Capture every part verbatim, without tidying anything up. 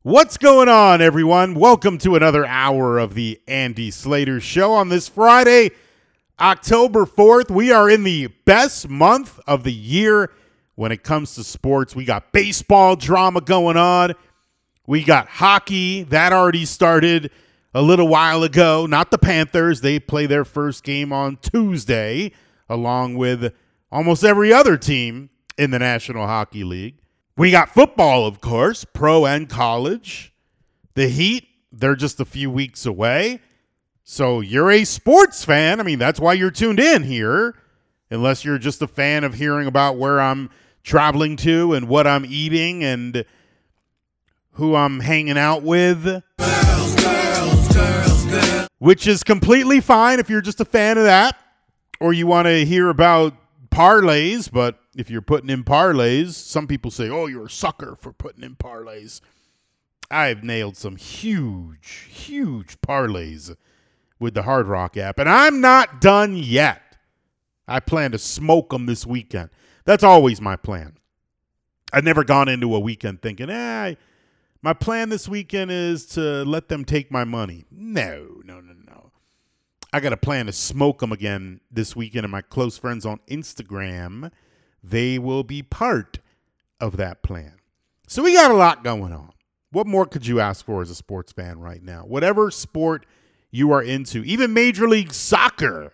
What's going on, everyone? Welcome to another hour of the Andy Slater Show on this Friday, October fourth. We are in the best month of the year when it comes to sports. We got baseball drama going on. We got hockey. That already started a little while ago. Not the Panthers. They play their first game on Tuesday, along with almost every other team in the National Hockey League. We got football, of course, pro and college. The Heat, they're just a few weeks away. So you're a sports fan. I mean, that's why you're tuned in here, unless you're just a fan of hearing about where I'm traveling to and what I'm eating and who I'm hanging out with. Girls, girls, girls, girls. Which is completely fine if you're just a fan of that, or you want to hear about parlays. But if you're putting in parlays, some people say, oh, you're a sucker for putting in parlays. I've nailed some huge, huge parlays with the Hard Rock app, and I'm not done yet. I plan to smoke them this weekend. That's always my plan. I've never gone into a weekend thinking, eh, my plan this weekend is to let them take my money. No, no, no, no. I got a plan to smoke them again this weekend, and my close friends on Instagram, they will be part of that plan. So we got a lot going on. What more could you ask for as a sports fan right now? Whatever sport you are into, even Major League Soccer.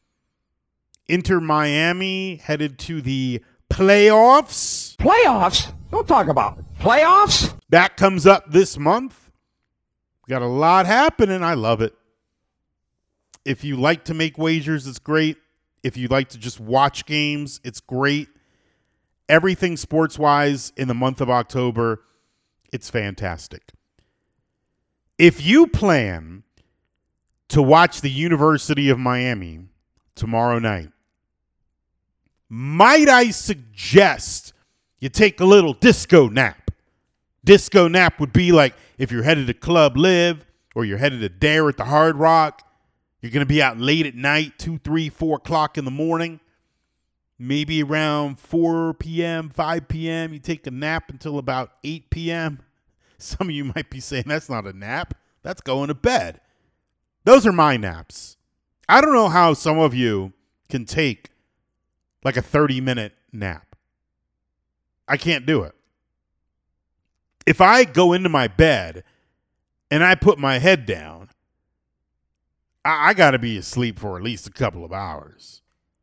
Inter Miami headed to the playoffs. Playoffs? Don't talk about it. Playoffs? That comes up this month. We got a lot happening. I love it. If you like to make wagers, it's great. If you like to just watch games, it's great. Everything sports-wise in the month of October, it's fantastic. If you plan to watch the University of Miami tomorrow night, might I suggest you take a little disco nap? Disco nap would be like if you're headed to Club Live or you're headed to Dare at the Hard Rock. You're going to be out late at night, two, three, four o'clock in the morning. Maybe around four p.m., five p.m., you take a nap until about eight p.m. Some of you might be saying, that's not a nap. That's going to bed. Those are my naps. I don't know how some of you can take like a thirty-minute nap. I can't do it. If I go into my bed and I put my head down, I, I got to be asleep for at least a couple of hours.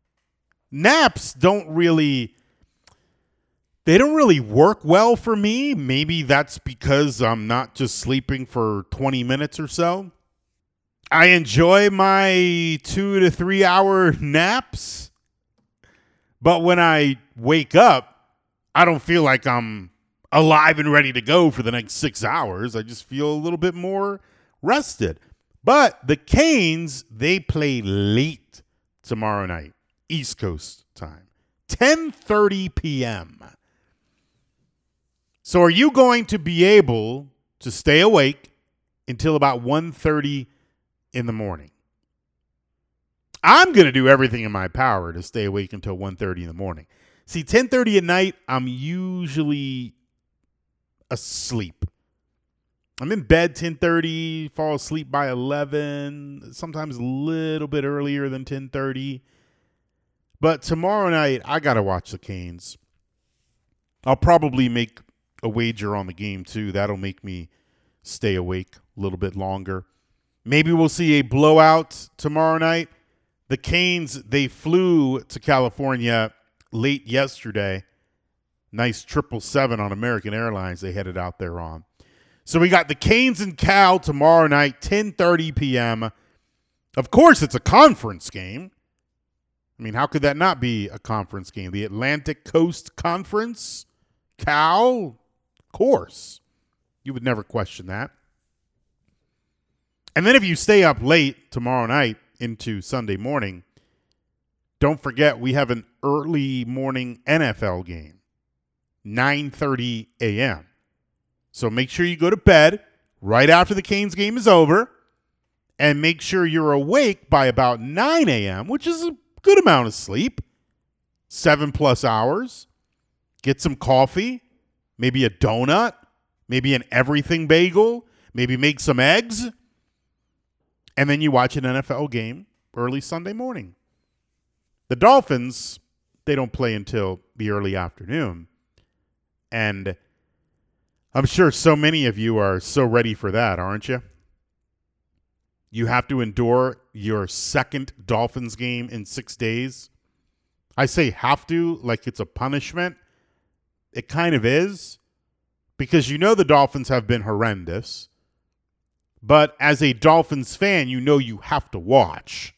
Naps don't really, they don't really work well for me. Maybe that's because I'm not just sleeping for twenty minutes or so. I enjoy my two to three hour naps, but when I wake up, I don't feel like I'm alive and ready to go for the next six hours. I just feel a little bit more rested. But the Canes, they play late tomorrow night. East Coast time, ten thirty p.m. So are you going to be able to stay awake until about one thirty in the morning? I'm going to do everything in my power to stay awake until one thirty in the morning. See, ten thirty at night, I'm usually asleep. I'm in bed ten thirty, fall asleep by eleven, sometimes a little bit earlier than ten thirty. But tomorrow night, I got to watch the Canes. I'll probably make a wager on the game, too. That'll make me stay awake a little bit longer. Maybe we'll see a blowout tomorrow night. The Canes, they flew to California late yesterday. Nice triple seven on American Airlines they headed out there on. So we got the Canes and Cal tomorrow night, ten thirty p.m. Of course, it's a conference game. I mean, how could that not be a conference game? The Atlantic Coast Conference? Cal? Of course. You would never question that. And then if you stay up late tomorrow night into Sunday morning, don't forget we have an early morning N F L game, nine thirty a.m. So make sure you go to bed right after the Canes game is over and make sure you're awake by about nine a.m., which is a good amount of sleep, seven plus hours. Get some coffee, maybe a donut, maybe an everything bagel, maybe make some eggs, and then you watch an N F L game early Sunday morning. The Dolphins, they don't play until the early afternoon. And I'm sure so many of you are so ready for that, aren't you? You have to endure your second Dolphins game in six days. I say have to like it's a punishment. It kind of is, because you know the Dolphins have been horrendous. But as a Dolphins fan, you know you have to watch.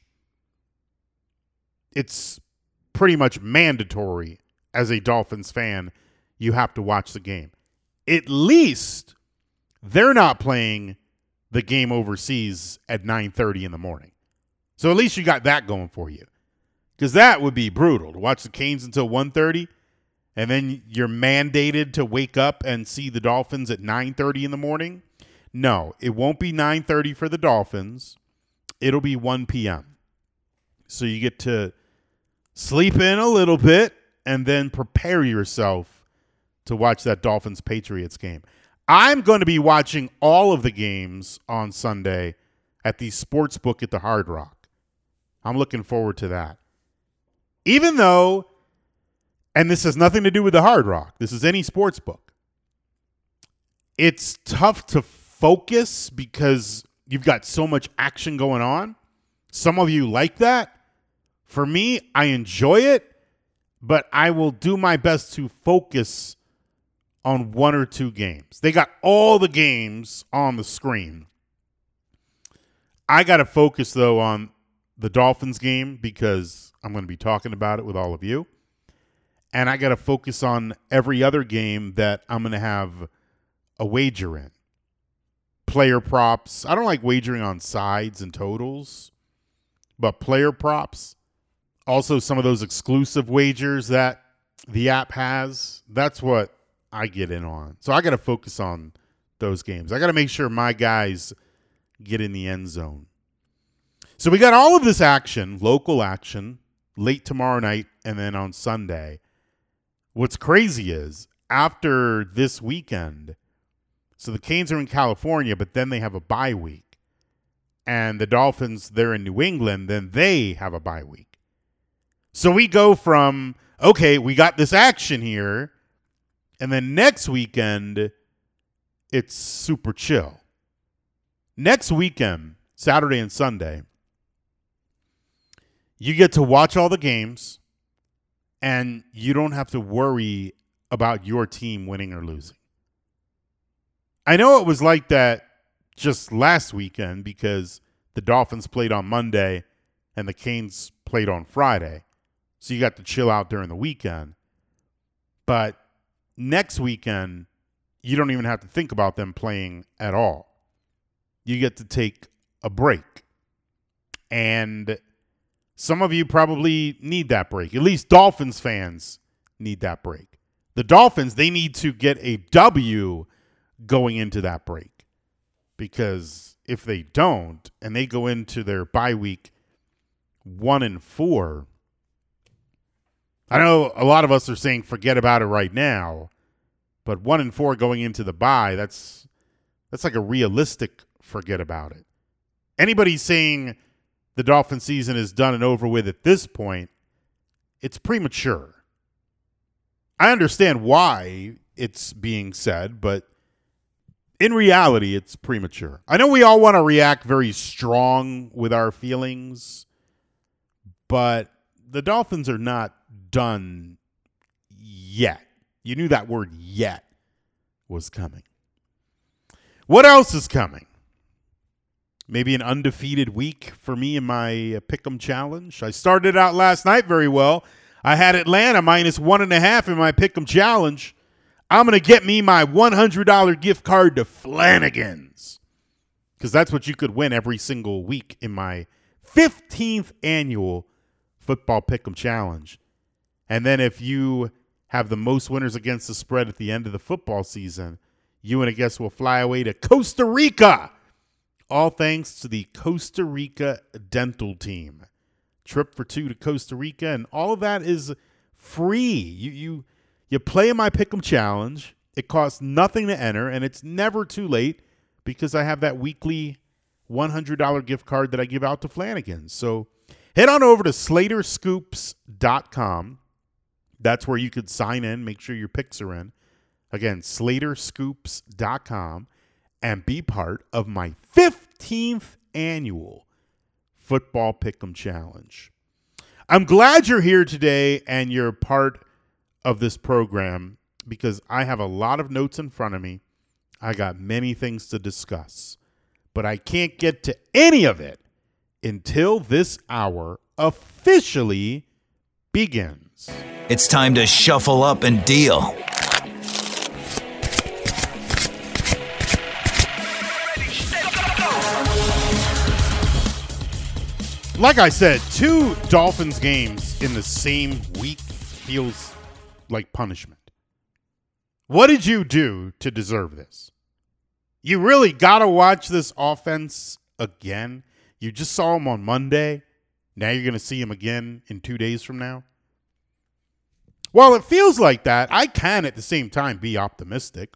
It's pretty much mandatory as a Dolphins fan. You have to watch the game. At least they're not playing the game overseas at nine thirty in the morning. So at least you got that going for you. Because that would be brutal to watch the Canes until one thirty, and then you're mandated to wake up and see the Dolphins at nine thirty in the morning. No, it won't be nine thirty for the Dolphins. It'll be one p.m. So you get to sleep in a little bit and then prepare yourself to watch that Dolphins-Patriots game. I'm going to be watching all of the games on Sunday at the Sportsbook at the Hard Rock. I'm looking forward to that. Even though, and this has nothing to do with the Hard Rock, this is any sportsbook, it's tough to focus because you've got so much action going on. Some of you like that. For me, I enjoy it, but I will do my best to focus on one or two games. They got all the games on the screen. I got to focus, though, on the Dolphins game because I'm going to be talking about it with all of you. And I got to focus on every other game that I'm going to have a wager in. Player props. I don't like wagering on sides and totals, but player props. Also, some of those exclusive wagers that the app has. That's what I get in on. So I got to focus on those games. I got to make sure my guys get in the end zone. So we got all of this action, local action, late tomorrow night and then on Sunday. What's crazy is after this weekend, so the Canes are in California, but then they have a bye week. And the Dolphins, they're in New England, then they have a bye week. So we go from, okay, we got this action here, and then next weekend, it's super chill. Next weekend, Saturday and Sunday, you get to watch all the games, and you don't have to worry about your team winning or losing. I know it was like that just last weekend because the Dolphins played on Monday and the Canes played on Friday. So you got to chill out during the weekend. But next weekend, you don't even have to think about them playing at all. You get to take a break. And some of you probably need that break. At least Dolphins fans need that break. The Dolphins, they need to get a W going into that break. Because if they don't, and they go into their bye week one and four, I know a lot of us are saying forget about it right now, but one and four going into the bye, that's that's like a realistic forget about it. Anybody saying the Dolphin season is done and over with at this point, it's premature. I understand why it's being said, but in reality, it's premature. I know we all want to react very strong with our feelings, but the Dolphins are not done yet. You knew that word yet was coming. What else is coming? Maybe an undefeated week for me in my Pick'em Challenge. I started out last night very well. I had Atlanta minus one and a half in my Pick'em Challenge. I'm going to get me my one hundred dollars gift card to Flanagan's because that's what you could win every single week in my fifteenth annual Football Pick'em Challenge. And then if you have the most winners against the spread at the end of the football season, you and a guest will fly away to Costa Rica. All thanks to the Costa Rica Dental Team. Trip for two to Costa Rica, and all of that is free. You you you play in my Pick'em Challenge. It costs nothing to enter, and it's never too late because I have that weekly one hundred dollars gift card that I give out to Flanagan's. So head on over to Slater Scoops dot com. That's where you could sign in, make sure your picks are in. Again, Slater Scoops dot com, and be part of my fifteenth annual Football Pick'em Challenge. I'm glad you're here today and you're part of this program because I have a lot of notes in front of me. I got many things to discuss, but I can't get to any of it until this hour officially begins. It's time to shuffle up and deal. Like I said, two Dolphins games in the same week feels like punishment. What did you do to deserve this? You really got to watch this offense again? You just saw him on Monday. Now you're going to see him again in two days from now? Well, it feels like that. I can at the same time be optimistic.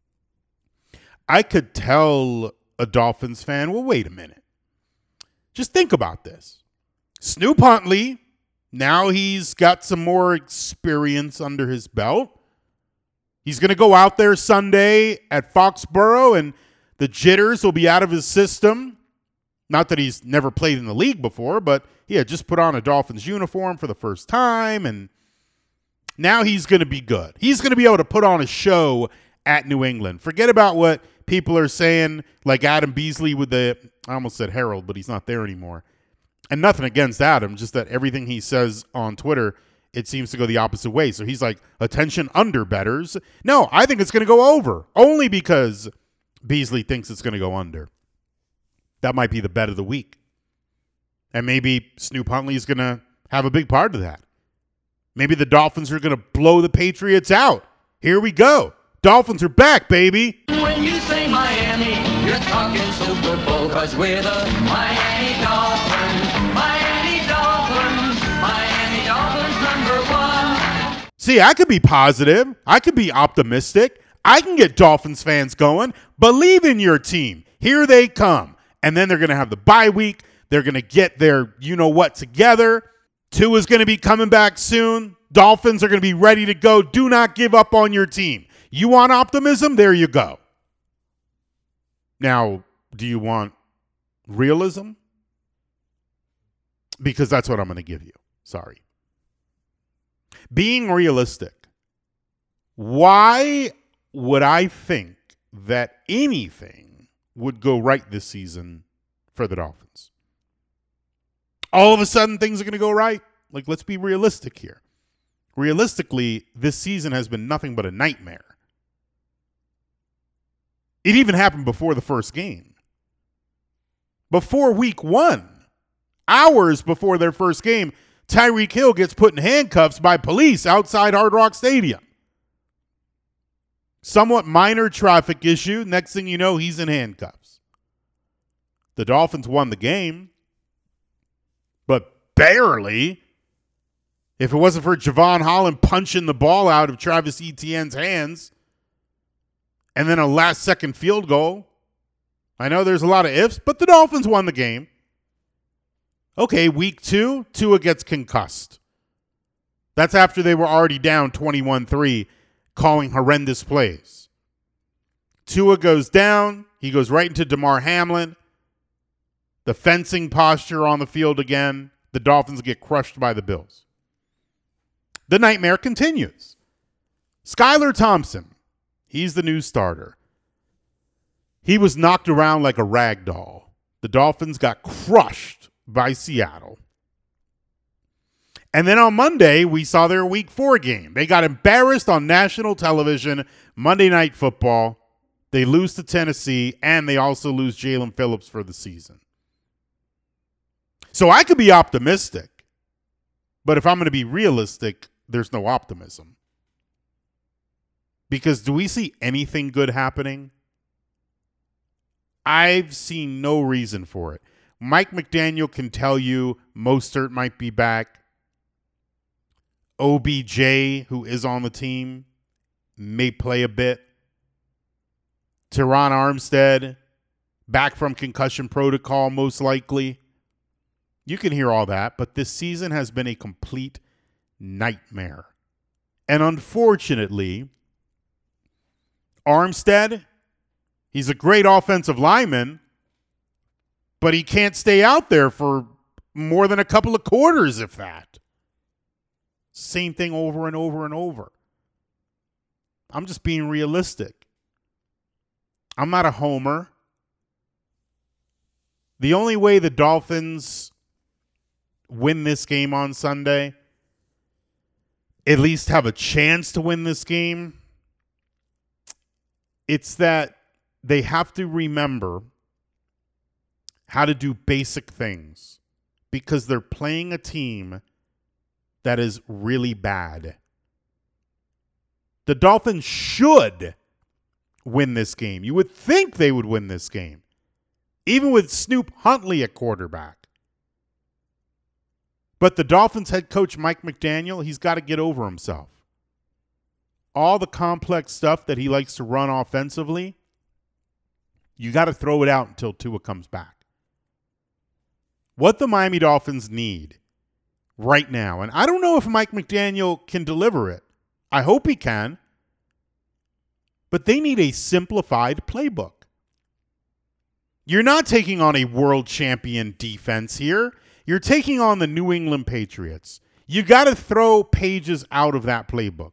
I could tell a Dolphins fan, well, wait a minute. Just think about this. Snoop Huntley, now he's got some more experience under his belt. He's going to go out there Sunday at Foxborough, and the jitters will be out of his system. Not that he's never played in the league before, but he had just put on a Dolphins uniform for the first time, and now he's going to be good. He's going to be able to put on a show at New England. Forget about what people are saying, like Adam Beasley with the, I almost said Harold, but he's not there anymore. And nothing against Adam, just that everything he says on Twitter, it seems to go the opposite way. So he's like, attention under bettors. No, I think it's going to go over, only because Beasley thinks it's going to go under. That might be the bet of the week. And maybe Snoop Huntley is going to have a big part of that. Maybe the Dolphins are going to blow the Patriots out. Here we go. Dolphins are back, baby. When you say Miami, you're talking Super Bowl, cause we're the Miami Dolphins. Miami Dolphins. Miami Dolphins number one. See, I could be positive. I could be optimistic. I can get Dolphins fans going. Believe in your team. Here they come. And then they're going to have the bye week. They're going to get their you-know-what together. Tua's going to be coming back soon. Dolphins are going to be ready to go. Do not give up on your team. You want optimism? There you go. Now, do you want realism? Because that's what I'm going to give you. Sorry. Being realistic. Why would I think that anything would go right this season for the Dolphins? All of a sudden, things are going to go right? Like, let's be realistic here. Realistically, this season has been nothing but a nightmare. It even happened before the first game. Before week one, hours before their first game, Tyreek Hill gets put in handcuffs by police outside Hard Rock Stadium. Somewhat minor traffic issue. Next thing you know, he's in handcuffs. The Dolphins won the game, but barely. If it wasn't for Javon Holland punching the ball out of Travis Etienne's hands, and then a last-second field goal. I know there's a lot of ifs, but the Dolphins won the game. Okay, week two, Tua gets concussed. That's after they were already down twenty-one three, calling horrendous plays. Tua goes down. He goes right into Damar Hamlin. The fencing posture on the field again. The Dolphins get crushed by the Bills. The nightmare continues. Skylar Thompson. He's the new starter. He was knocked around like a rag doll. The Dolphins got crushed by Seattle. And then on Monday, we saw their week four game. They got embarrassed on national television, Monday Night Football. They lose to Tennessee, and they also lose Jalen Phillips for the season. So I could be optimistic, but if I'm going to be realistic, there's no optimism. Because do we see anything good happening? I've seen no reason for it. Mike McDaniel can tell you Mostert might be back. O B J, who is on the team, may play a bit. Teron Armstead, back from concussion protocol most likely. You can hear all that, but this season has been a complete nightmare. And unfortunately, Armstead, he's a great offensive lineman, but he can't stay out there for more than a couple of quarters, if that. Same thing over and over and over. I'm just being realistic. I'm not a homer. The only way the Dolphins win this game on Sunday, at least have a chance to win this game, it's that they have to remember how to do basic things because they're playing a team that is really bad. The Dolphins should win this game. You would think they would win this game, even with Snoop Huntley at quarterback. But the Dolphins head coach, Mike McDaniel, he's got to get over himself. All the complex stuff that he likes to run offensively, you got to throw it out until Tua comes back. What the Miami Dolphins need right now, and I don't know if Mike McDaniel can deliver it. I hope he can. But they need a simplified playbook. You're not taking on a world champion defense here. You're taking on the New England Patriots. You got to throw pages out of that playbook.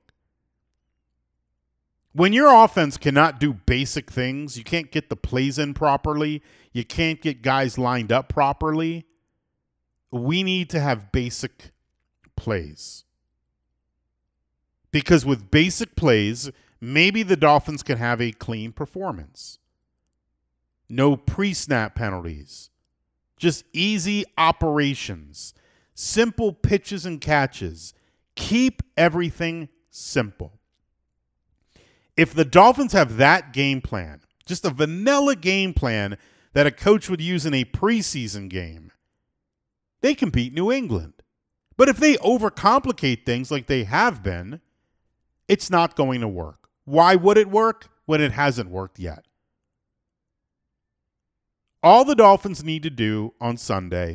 When your offense cannot do basic things, you can't get the plays in properly, you can't get guys lined up properly, we need to have basic plays. Because with basic plays, maybe the Dolphins can have a clean performance. No pre-snap penalties. Just easy operations. Simple pitches and catches. Keep everything simple. If the Dolphins have that game plan, just a vanilla game plan that a coach would use in a preseason game, they can beat New England. But if they overcomplicate things like they have been, it's not going to work. Why would it work when it hasn't worked yet? All the Dolphins need to do on Sunday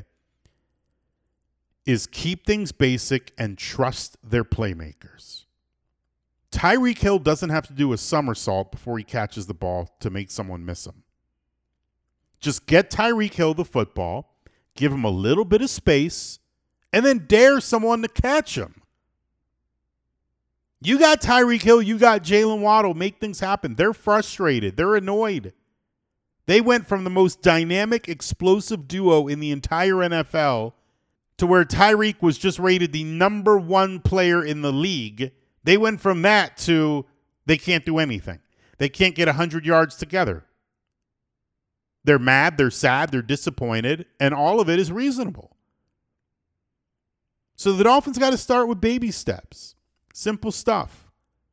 is keep things basic and trust their playmakers. Tyreek Hill doesn't have to do a somersault before he catches the ball to make someone miss him. Just get Tyreek Hill the football, give him a little bit of space, and then dare someone to catch him. You got Tyreek Hill, you got Jalen Waddle, make things happen. They're frustrated. They're annoyed. They went from the most dynamic, explosive duo in the entire N F L to where Tyreek was just rated the number one player in the league. They went from that to they can't do anything. They can't get one hundred yards together. They're mad, they're sad, they're disappointed, and all of it is reasonable. So the Dolphins got to start with baby steps. Simple stuff.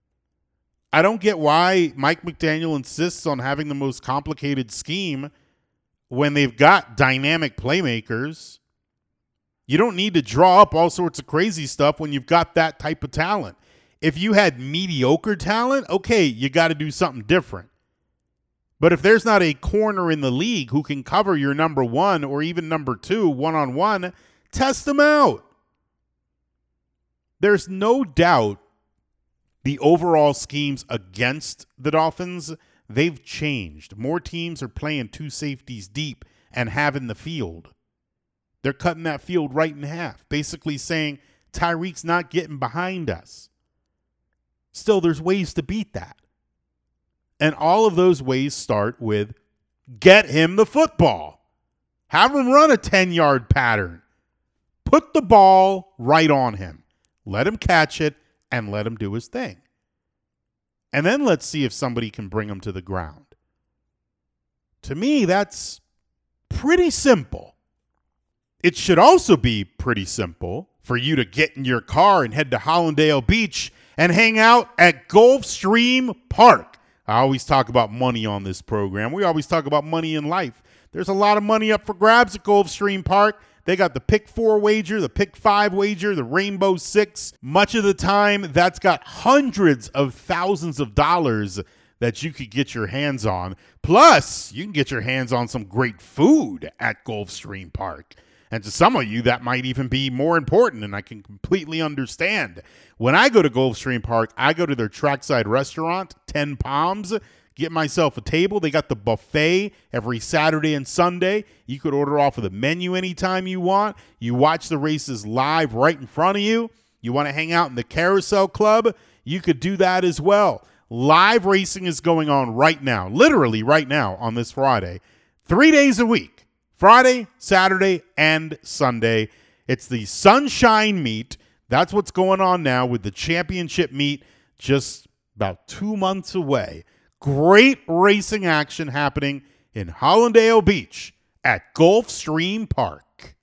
I don't get why Mike McDaniel insists on having the most complicated scheme when they've got dynamic playmakers. You don't need to draw up all sorts of crazy stuff when you've got that type of talent. If you had mediocre talent, okay, you got to do something different. But if there's not a corner in the league who can cover your number one or even number two one-on-one, test them out. There's no doubt the overall schemes against the Dolphins, they've changed. More teams are playing two safeties deep and having the field. They're cutting that field right in half, basically saying Tyreek's not getting behind us. Still, there's ways to beat that. And all of those ways start with get him the football. Have him run a ten-yard pattern. Put the ball right on him. Let him catch it and let him do his thing. And then let's see if somebody can bring him to the ground. To me, that's pretty simple. It should also be pretty simple for you to get in your car and head to Hollandale Beach and hang out at Gulfstream Park. I always talk about money on this program. We always talk about money in life. There's a lot of money up for grabs at Gulfstream Park. They got the pick four wager, the pick five wager, the rainbow six. Much of the time, that's got hundreds of thousands of dollars that you could get your hands on. Plus, you can get your hands on some great food at Gulfstream Park. And to some of you, that might even be more important, and I can completely understand. When I go to Gulfstream Park, I go to their trackside restaurant, Ten Palms, get myself a table. They got the buffet every Saturday and Sunday. You could order off of the menu anytime you want. You watch the races live right in front of you. You want to hang out in the Carousel Club? You could do that as well. Live racing is going on right now, literally right now on this Friday, three days a week, Friday, Saturday, and Sunday. It's the Sunshine Meet. That's what's going on now with the championship meet just about two months away. Great racing action happening in Hollandale Beach at Gulfstream Park.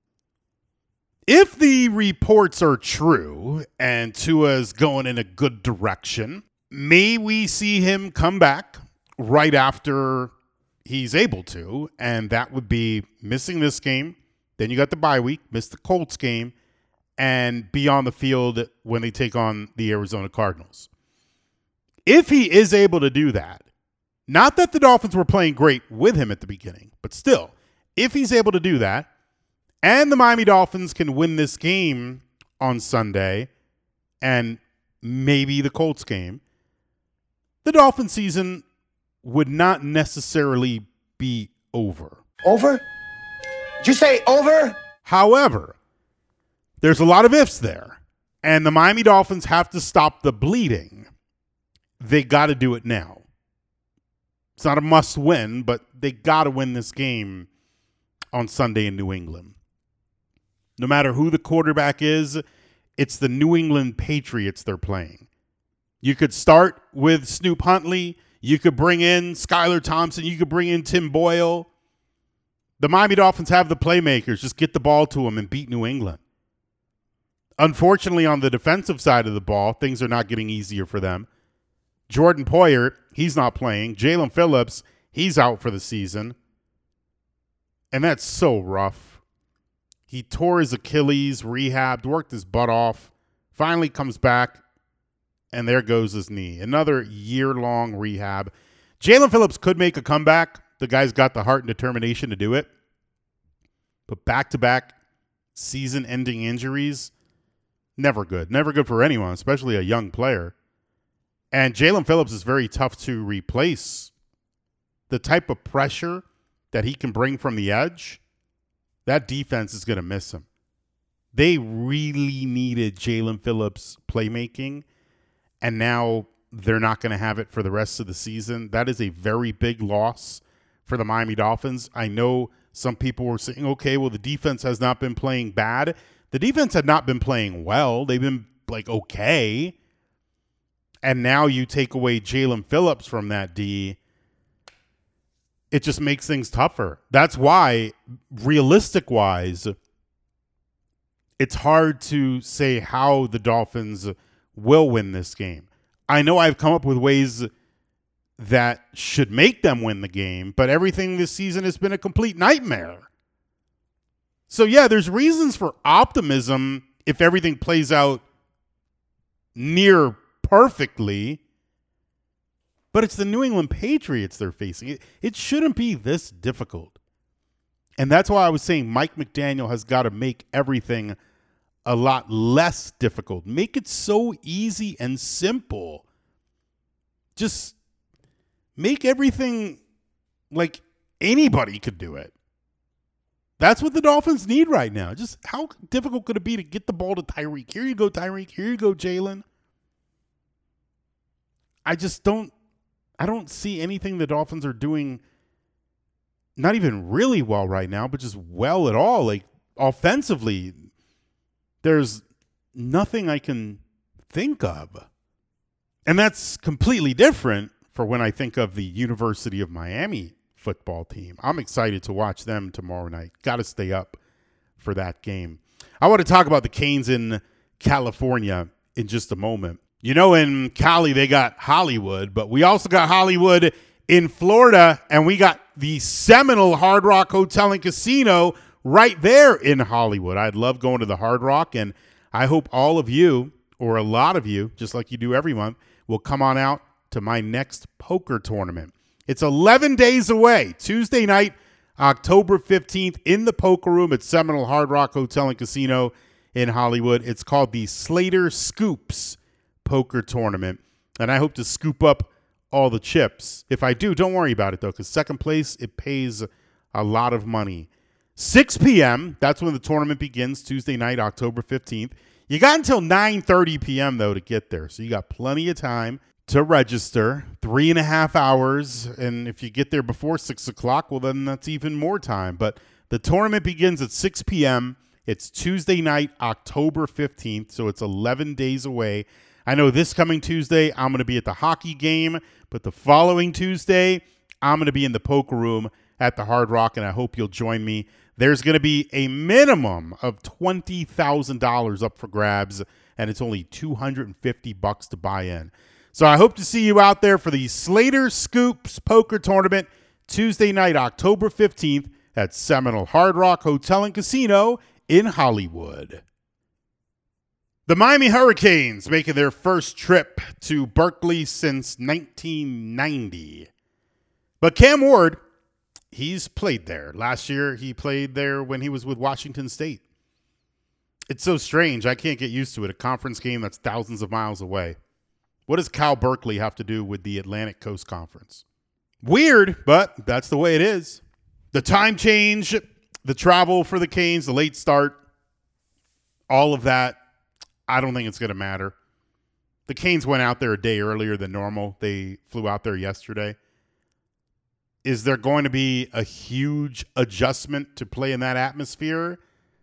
If the reports are true and Tua's going in a good direction, may we see him come back right after he's able to, and that would be missing this game. Then you got the bye week, miss the Colts game, and be on the field when they take on the Arizona Cardinals. If he is able to do that, not that the Dolphins were playing great with him at the beginning, but still, if he's able to do that, and the Miami Dolphins can win this game on Sunday, and maybe the Colts game, the Dolphin season would not necessarily be over. Over? Did you say over? However, there's a lot of ifs there, and the Miami Dolphins have to stop the bleeding. They got to do it now. It's not a must win, but they got to win this game on Sunday in New England. No matter who the quarterback is, it's the New England Patriots they're playing. You could start with Snoop Huntley. You could bring in Skylar Thompson. You could bring in Tim Boyle. The Miami Dolphins have the playmakers. Just get the ball to them and beat New England. Unfortunately, on the defensive side of the ball, things are not getting easier for them. Jordan Poyer, he's not playing. Jalen Phillips, he's out for the season. And that's so rough. He tore his Achilles, rehabbed, worked his butt off, finally comes back, and there goes his knee. Another year-long rehab. Jalen Phillips could make a comeback. The guy's got the heart and determination to do it. But back-to-back season-ending injuries, never good. Never good for anyone, especially a young player. And Jalen Phillips is very tough to replace. The type of pressure that he can bring from the edge, that defense is going to miss him. They really needed Jalen Phillips' playmaking, and now they're not going to have it for the rest of the season. That is a very big loss for the Miami Dolphins. I know some people were saying, okay, well, the defense has not been playing bad. The defense had not been playing well. They've been, like, okay. And now you take away Jalen Phillips from that D, it just makes things tougher. That's why, realistic-wise, it's hard to say how the Dolphins will win this game. I know I've come up with ways that should make them win the game, but everything this season has been a complete nightmare. So, yeah, there's reasons for optimism if everything plays out near perfectly, but it's the New England Patriots they're facing. It, it shouldn't be this difficult. And that's why I was saying Mike McDaniel has got to make everything a lot less difficult. Make it so easy and simple. Just make everything like anybody could do it. That's what the Dolphins need right now. Just how difficult could it be to get the ball to Tyreek? Here you go, Tyreek. Here you go, Jalen. I just don't I don't see anything the Dolphins are doing not even really well right now, but just well at all. Like offensively, there's nothing I can think of. And that's completely different for when I think of the University of Miami football team. I'm excited to watch them tomorrow night. Got to stay up for that game. I want to talk about the Canes in California in just a moment. You know, in Cali, they got Hollywood, but we also got Hollywood in Florida, and we got the Seminole Hard Rock Hotel and Casino right there in Hollywood. I'd love going to the Hard Rock, and I hope all of you, or a lot of you, just like you do every month, will come on out to my next poker tournament. It's eleven days away, Tuesday night, October fifteenth, in the Poker Room at Seminole Hard Rock Hotel and Casino in Hollywood. It's called the Slater Scoops Poker Tournament, and I hope to scoop up all the chips. If I do, don't worry about it, though, because second place, it pays a lot of money. six p.m., that's when the tournament begins, Tuesday night, October fifteenth. You got until nine thirty p.m., though, to get there, so you got plenty of time to register. Three and a half hours, and if you get there before six o'clock, well, then that's even more time. But the tournament begins at six p.m. It's Tuesday night, October fifteenth, so it's eleven days away. I know this coming Tuesday, I'm going to be at the hockey game, but the following Tuesday, I'm going to be in the Poker Room at the Hard Rock, and I hope you'll join me. There's going to be a minimum of twenty thousand dollars up for grabs, and it's only two hundred fifty bucks to buy in. So I hope to see you out there for the Slater Scoops Poker Tournament, Tuesday night, October fifteenth, at Seminole Hard Rock Hotel and Casino in Hollywood. The Miami Hurricanes making their first trip to Berkeley since nineteen ninety. But Cam Ward, he's played there. Last year, he played there when he was with Washington State. It's so strange. I can't get used to it. A conference game that's thousands of miles away. What does Cal Berkeley have to do with the Atlantic Coast Conference? Weird, but that's the way it is. The time change, the travel for the Canes, the late start, all of that, I don't think it's going to matter. The Canes went out there a day earlier than normal. They flew out there yesterday. Is there going to be a huge adjustment to play in that atmosphere?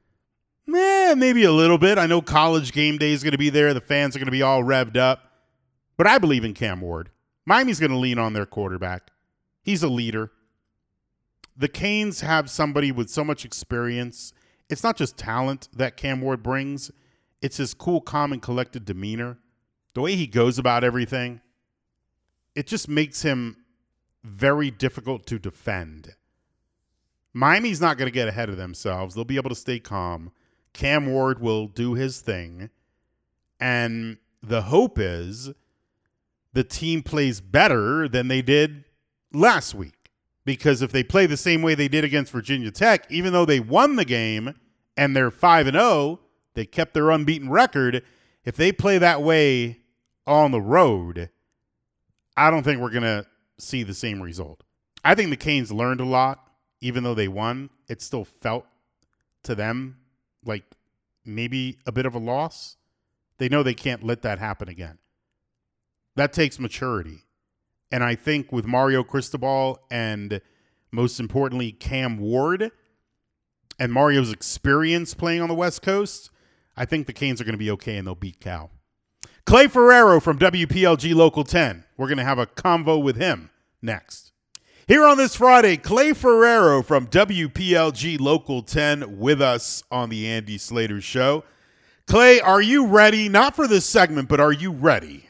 Eh, maybe a little bit. I know College game day is going to be there. The fans are going to be all revved up. But I believe in Cam Ward. Miami's going to lean on their quarterback. He's a leader. The Canes have somebody with so much experience. It's not just talent that Cam Ward brings. It's his cool, calm, and collected demeanor. The way he goes about everything. It just makes him very difficult to defend. Miami's not going to get ahead of themselves. They'll be able to stay calm. Cam Ward will do his thing. And the hope is the team plays better than they did last week. Because if they play the same way they did against Virginia Tech, even though they won the game and they're five and oh, they kept their unbeaten record. If they play that way on the road, I don't think we're going to see the same result. I think the Canes learned a lot. Even though they won, it still felt to them like maybe a bit of a loss. They know they can't let that happen again. That takes maturity. And I think with Mario Cristobal and, most importantly, Cam Ward and Mario's experience playing on the West Coast, I think the Canes are going to be okay and they'll beat Cal. Clay Ferrero from W P L G Local ten. We're going to have a convo with him next. Here on this Friday, Clay Ferrero from W P L G Local ten with us on the Andy Slater Show. Clay, are you ready? Not for this segment, but are you ready?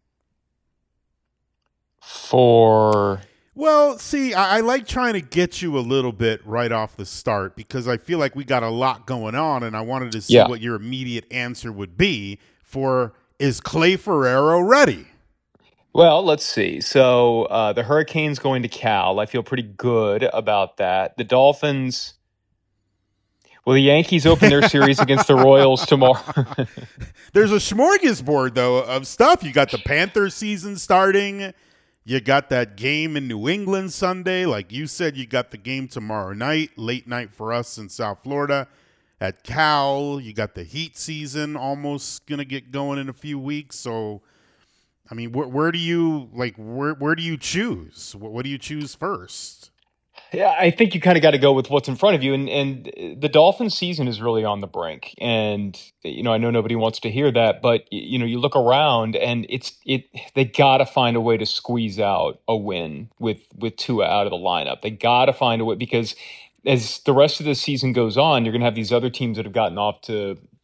For Well, see, I, I like trying to get you a little bit right off the start because I feel like we got a lot going on, and I wanted to see Yeah. what your immediate answer would be for, is Clay Ferrero ready? Well, let's see. So uh, the Hurricanes going to Cal. I feel pretty good about that. The Dolphins. Well, the Yankees open their series against the Royals tomorrow. There's a smorgasbord, though, of stuff. You got the Panthers season starting. You got that game in New England Sunday. Like you said, you got the game tomorrow night, late night for us in South Florida at Cal. You got the Heat season almost going to get going in a few weeks. So, I mean, where, where do you like? Where where do you choose? What, what do you choose first? Yeah, I think you kind of got to go with what's in front of you. And and the Dolphins season is really on the brink. And, you know, I know nobody wants to hear that, but, you know, you look around and it's it they got to find a way to squeeze out a win with, with Tua out of the lineup. They got to find a way because as the rest of the season goes on, you're going to have these other teams that have gotten off to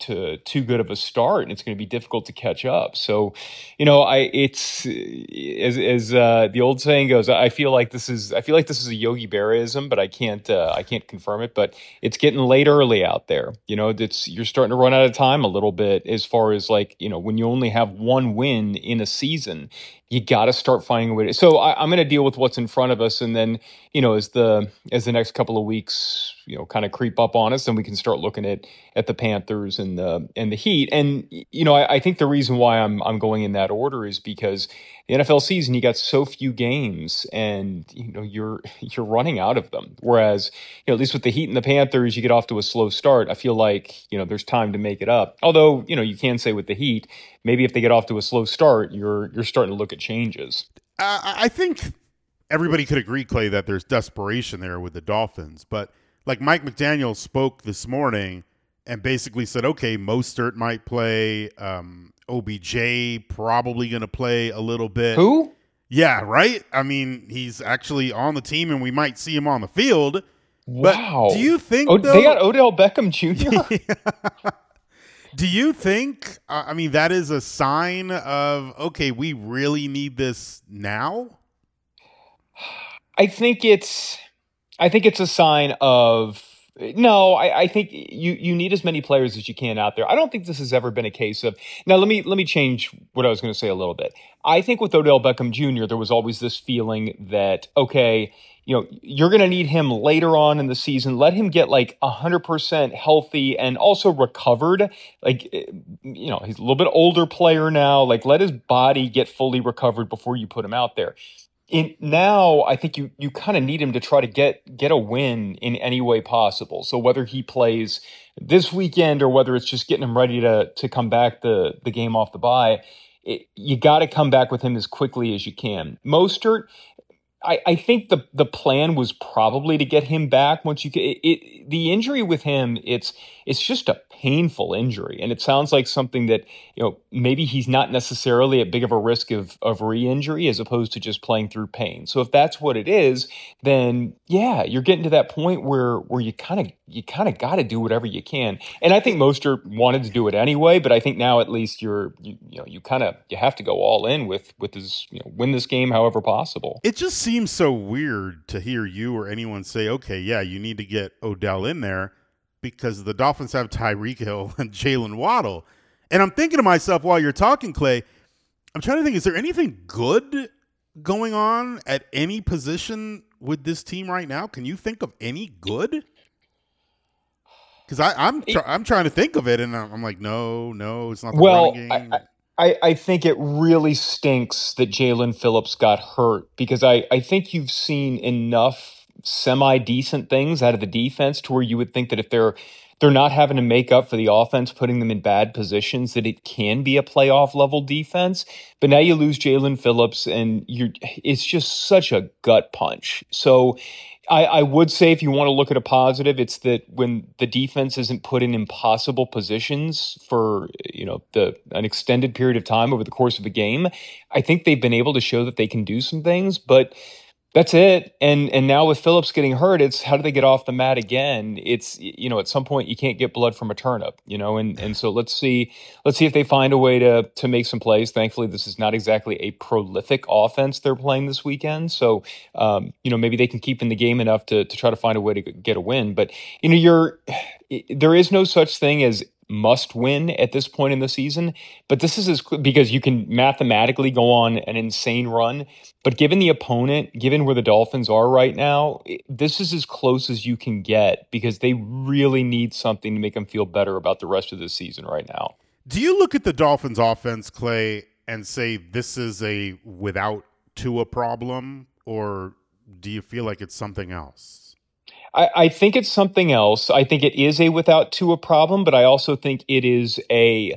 to too good of a start, and it's going to be difficult to catch up. So, you know, I it's as as uh, the old saying goes, I feel like this is I feel like this is a Yogi Berraism, but I can't uh, I can't confirm it. But it's getting late early out there. You know, it's you're starting to run out of time a little bit as far as like, you know, when you only have one win in a season, you got to start finding a way to. So I, I'm going to deal with what's in front of us, and then, you know, as the as the next couple of weeks, you know, kind of creep up on us, then we can start looking at at the Panthers and the and the Heat. And you know, I, I think the reason why I'm I'm going in that order is because the N F L season, you got so few games, and you know you're you're running out of them. Whereas, you know, at least with the Heat and the Panthers, you get off to a slow start. I feel like, you know, there's time to make it up. Although, you know, you can say with the Heat, maybe if they get off to a slow start, you're you're starting to look at changes. Uh, I think everybody could agree, Clay, that there's desperation there with the Dolphins. But like Mike McDaniel spoke this morning and basically said, okay, Mostert might play. Um, O B J probably going to play a little bit. Who? Yeah, right? I mean, he's actually on the team, and we might see him on the field. Wow. But do you think oh, though, they got Odell Beckham Junior? Do you think, uh, I mean, that is a sign of, okay, we really need this now? I think it's I think it's a sign of no, I, I think you you need as many players as you can out there. I don't think this has ever been a case of now let me let me change what I was going to say a little bit. I think with Odell Beckham Junior, there was always this feeling that, okay, you know, you're going to need him later on in the season. Let him get like one hundred percent healthy and also recovered. Like, you know, he's a little bit older player now. Like, let his body get fully recovered before you put him out there. In, now, I think you you kind of need him to try to get get a win in any way possible. So whether he plays this weekend or whether it's just getting him ready to to come back the the game off the bye, it, you got to come back with him as quickly as you can. Mostert, I, I think the the plan was probably to get him back once you get it, it. The injury with him, it's it's just a painful injury, and it sounds like something that, you know, maybe he's not necessarily at big of a risk of of re-injury as opposed to just playing through pain. So if that's what it is, then yeah, you're getting to that point where where you kind of you kind of got to do whatever you can. And I think Mostert wanted to do it anyway, but I think now at least you're you, you know you kind of you have to go all in with with his, you know, win this game however possible. It just seems so weird to hear you or anyone say, okay, yeah, you need to get Odell in there, because the Dolphins have Tyreek Hill and Jalen Waddle. And I'm thinking to myself while you're talking, Clay, I'm trying to think, is there anything good going on at any position with this team right now? Can you think of any good? Because I'm tr- I'm trying to think of it, and I'm like, no, no, it's not the well, running game. I, I, I think it really stinks that Jalen Phillips got hurt, because I, I think you've seen enough semi-decent things out of the defense to where you would think that if they're they're not having to make up for the offense, putting them in bad positions, that it can be a playoff level defense. But now you lose Jalen Phillips, and you're it's just such a gut punch. So I, I would say, if you want to look at a positive, it's that when the defense isn't put in impossible positions for, you know, the an extended period of time over the course of a game, I think they've been able to show that they can do some things, but that's it. And and now with Phillips getting hurt, it's how do they get off the mat again? It's, you know, at some point you can't get blood from a turnip, you know, and and so let's see let's see if they find a way to to make some plays. Thankfully, this is not exactly a prolific offense they're playing this weekend. So, um, you know, maybe they can keep in the game enough to to try to find a way to get a win. But, you know, you're there is no such thing as must win at this point in the season, but this is as, because you can mathematically go on an insane run, but given the opponent, given where the Dolphins are right now, this is as close as you can get, because they really need something to make them feel better about the rest of the season right now. Do you look at the Dolphins offense, Clay, and say this is a without Tua problem, or do you feel like it's something else? I, I think it's something else. I think it is a without Tua problem, but I also think it is a,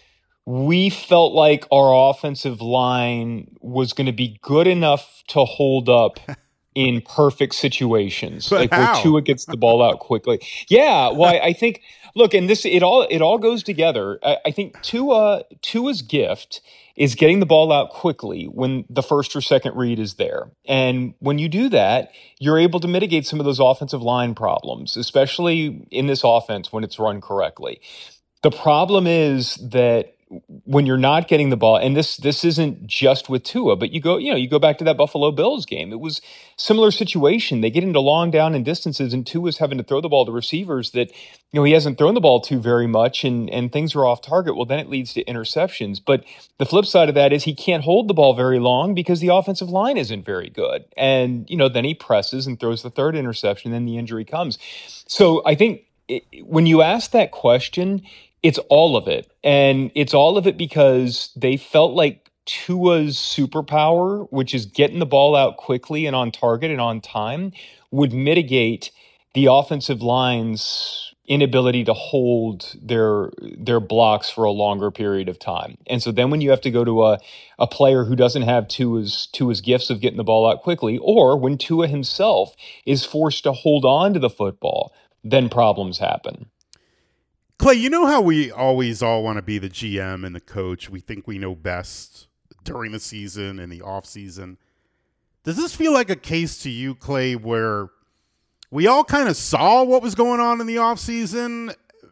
we felt like our offensive line was going to be good enough to hold up in perfect situations, but like how? where Tua gets the ball out quickly. Yeah, well, I, I think, look, and this, it all, it all goes together. I, I think Tua, Tua's gift is getting the ball out quickly when the first or second read is there. And when you do that, you're able to mitigate some of those offensive line problems, especially in this offense when it's run correctly. The problem is that when you're not getting the ball, and this this isn't just with Tua, but you go, you know, you go back to that Buffalo Bills game. It was similar situation. They get into long down and distances, and Tua's having to throw the ball to receivers that, you know, he hasn't thrown the ball to very much, and and things are off target. Well, then it leads to interceptions. But the flip side of that is he can't hold the ball very long because the offensive line isn't very good. And, you know, then he presses and throws the third interception, then the injury comes. So I think it, when you ask that question, it's all of it. And it's all of it because they felt like Tua's superpower, which is getting the ball out quickly and on target and on time, would mitigate the offensive line's inability to hold their their blocks for a longer period of time. And so then when you have to go to a, a player who doesn't have Tua's, Tua's gifts of getting the ball out quickly, or when Tua himself is forced to hold on to the football, then problems happen. Clay, you know how we always all want to be the G M and the coach. We think we know best during the season and the off season. Does this feel like a case to you, Clay, where we all kind of saw what was going on in the off season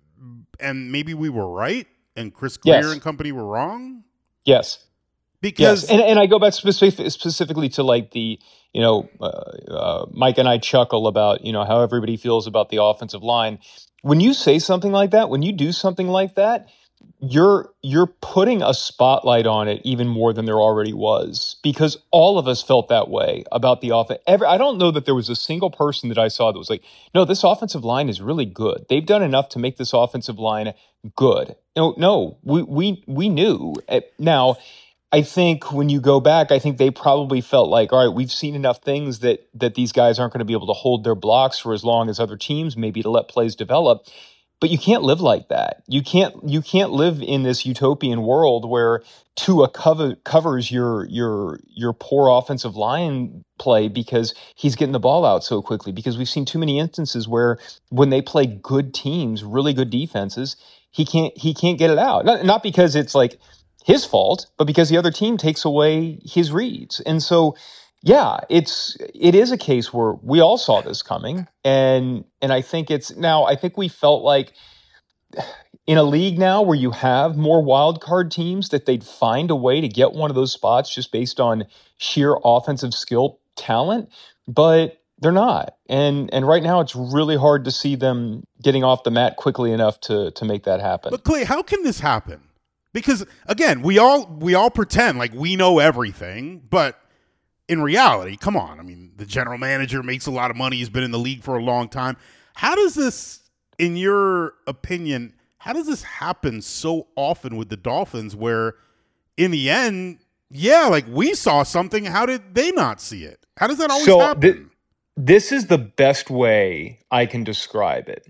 and maybe we were right and Chris Greer Yes. and company were wrong? Yes. Because yes. And, and I go back specific, specifically to like the, you know, uh, uh, Mike and I chuckle about, you know, how everybody feels about the offensive line. When you say something like that, when you do something like that, you're you're putting a spotlight on it even more than there already was, because all of us felt that way about the offense. Every, I don't know that there was a single person that I saw that was like, no, this offensive line is really good. They've done enough to make this offensive line good. No, no, we we we knew. Now, I think when you go back, I think they probably felt like, all right, we've seen enough things that that these guys aren't going to be able to hold their blocks for as long as other teams, maybe to let plays develop. But you can't live like that. You can't you can't live in this utopian world where Tua cover, covers your your your poor offensive line play because he's getting the ball out so quickly. Because we've seen too many instances where when they play good teams, really good defenses, he can't he can't get it out. Not, not because it's like his fault, but because the other team takes away his reads. And so, yeah, it's it is a case where we all saw this coming, and and I think it's now. I think we felt like in a league now where you have more wild card teams that they'd find a way to get one of those spots just based on sheer offensive skill talent, but they're not. And and right now it's really hard to see them getting off the mat quickly enough to to make that happen. But Clay, how can this happen? Because again, we all we all pretend like we know everything, but in reality, come on. I mean, the general manager makes a lot of money. He's been in the league for a long time. How does this, in your opinion, how does this happen so often with the Dolphins where in the end, yeah, like we saw something. How did they not see it? How does that always so happen? Th- this is the best way I can describe it.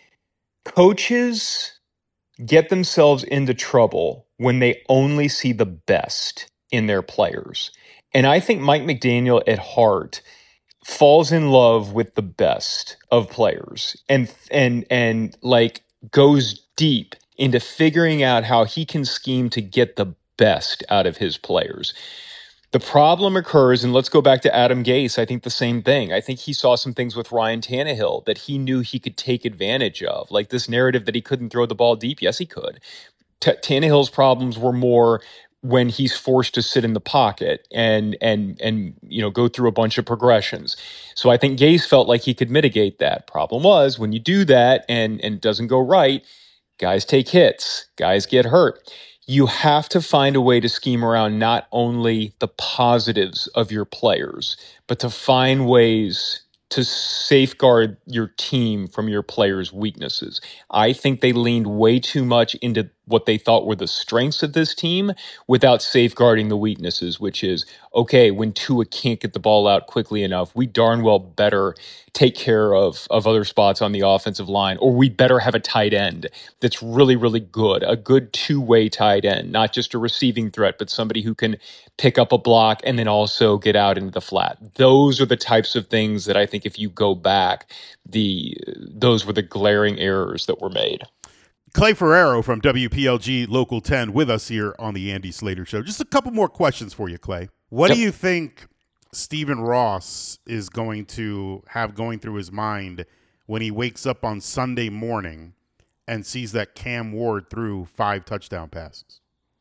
Coaches get themselves into trouble when they only see the best in their players. And I think Mike McDaniel at heart falls in love with the best of players and and and like goes deep into figuring out how he can scheme to get the best out of his players. The problem occurs, and let's go back to Adam Gase. I think the same thing. I think he saw some things with Ryan Tannehill that he knew he could take advantage of, like this narrative that he couldn't throw the ball deep. Yes, he could. T- Tannehill's problems were more when he's forced to sit in the pocket and and and you know go through a bunch of progressions. So I think Gase felt like he could mitigate that. Problem was when you do that and and it doesn't go right, guys take hits, guys get hurt. You have to find a way to scheme around not only the positives of your players, but to find ways to safeguard your team from your players' weaknesses. I think they leaned way too much into what they thought were the strengths of this team without safeguarding the weaknesses, which is, okay, when Tua can't get the ball out quickly enough, we darn well better take care of, of other spots on the offensive line, or we better have a tight end that's really, really good, a good two-way tight end, not just a receiving threat, but somebody who can pick up a block and then also get out into the flat. Those are the types of things that I think if you go back, the those were the glaring errors that were made. Clay Ferrero from W P L G Local ten with us here on the Andy Slater Show. Just a couple more questions for you, Clay. What yep. do you think Stephen Ross is going to have going through his mind when he wakes up on Sunday morning and sees that Cam Ward threw five touchdown passes?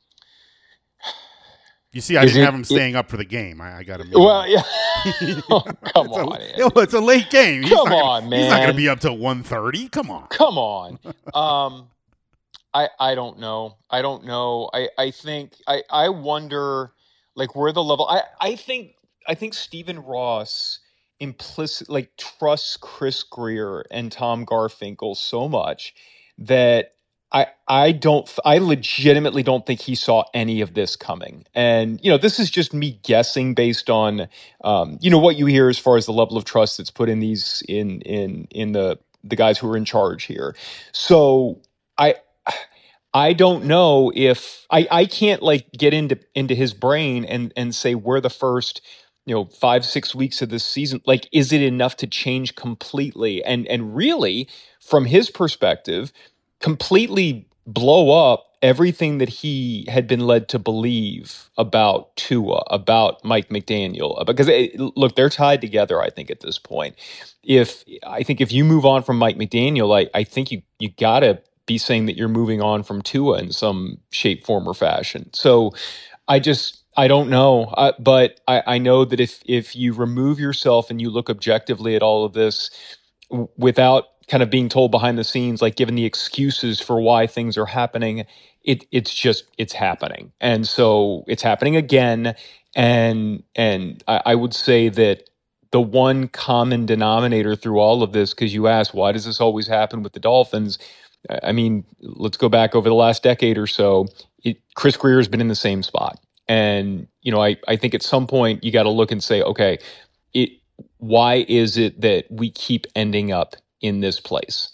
You see, I Is didn't it- have him it- staying up for the game. I, I got him. Well, yeah. Oh, come it's, on, a, Andy. it's a late game. He's Come not gonna, on, He's not going to man. be up till one thirty. Come on. Come on. Um, I I don't know. I don't know. I I think I I wonder like where the level. I I think I think Stephen Ross implicit like trusts Chris Greer and Tom Garfinkel so much that I I don't I legitimately don't think he saw any of this coming. And you know, this is just me guessing based on um, you know, what you hear as far as the level of trust that's put in these in in in the the guys who are in charge here. So I I don't know if I, I can't like get into into his brain and and say we're the first, you know, five, six weeks of this season. Like, is it enough to change completely? And and really, from his perspective, completely blow up everything that he had been led to believe about Tua, about Mike McDaniel. Because it, look, they're tied together, I think, at this point. If I think if you move on from Mike McDaniel, I, I think you you gotta be saying that you're moving on from Tua in some shape, form, or fashion. So I just, I don't know. Uh, but I, I know that if if you remove yourself and you look objectively at all of this w- without kind of being told behind the scenes, like given the excuses for why things are happening, it it's just, it's happening. And so it's happening again. And, and I, I would say that the one common denominator through all of this, because you asked, why does this always happen with the Dolphins? I mean, let's go back over the last decade or so. It, Chris Greer has been in the same spot. And, you know, I, I think at some point you got to look and say, okay, it, why is it that we keep ending up in this place?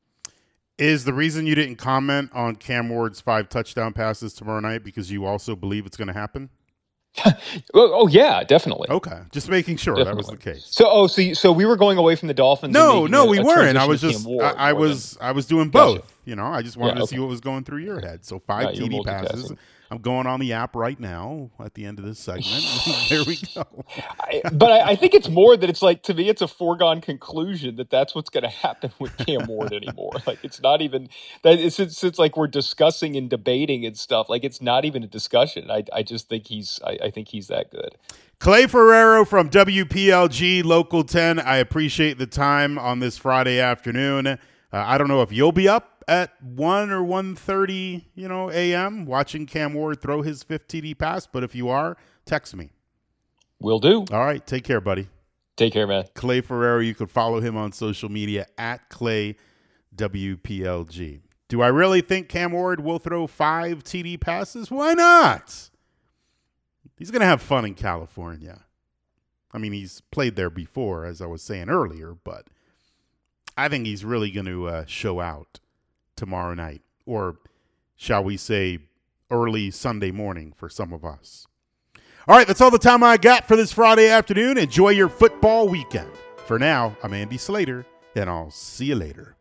Is the reason you didn't comment on Cam Ward's five touchdown passes tomorrow night because you also believe it's going to happen? oh, oh, yeah, definitely. Okay, just making sure Definitely. that was the case. So, oh, so you, so we were going away from the Dolphins. and No, making no, a- we a weren't. I transition was to Cam just, Ward I, I more than- was, I was doing Gotcha. both. You know, I just wanted Yeah, to okay. see what was going through your head. So five Yeah, T you're D passes. multitasking. I'm going on the app right now at the end of this segment. There we go. I, but I, I think it's more that it's like, to me, it's a foregone conclusion that that's what's going to happen with Cam Ward anymore. Like, it's not even that it's, it's, it's like we're discussing and debating and stuff. Like, it's not even a discussion. I, I just think he's, I, I think he's that good. Clay Ferrero from W P L G Local ten. I appreciate the time on this Friday afternoon. Uh, I don't know if you'll be up at one or one thirty, you know, a m watching Cam Ward throw his fifth T D pass, but if you are, text me. Will do. All right, take care, buddy. Take care, man. Clay Ferrero, you can follow him on social media at Clay W P L G. Do I really think Cam Ward will throw five T D passes? Why not? He's going to have fun in California. I mean, he's played there before, as I was saying earlier, but I think he's really going to uh, show out tomorrow night, or shall we say early Sunday morning for some of us. All right, that's all the time I got for this Friday afternoon. Enjoy your football weekend. For now, I'm Andy Slater, and I'll see you later.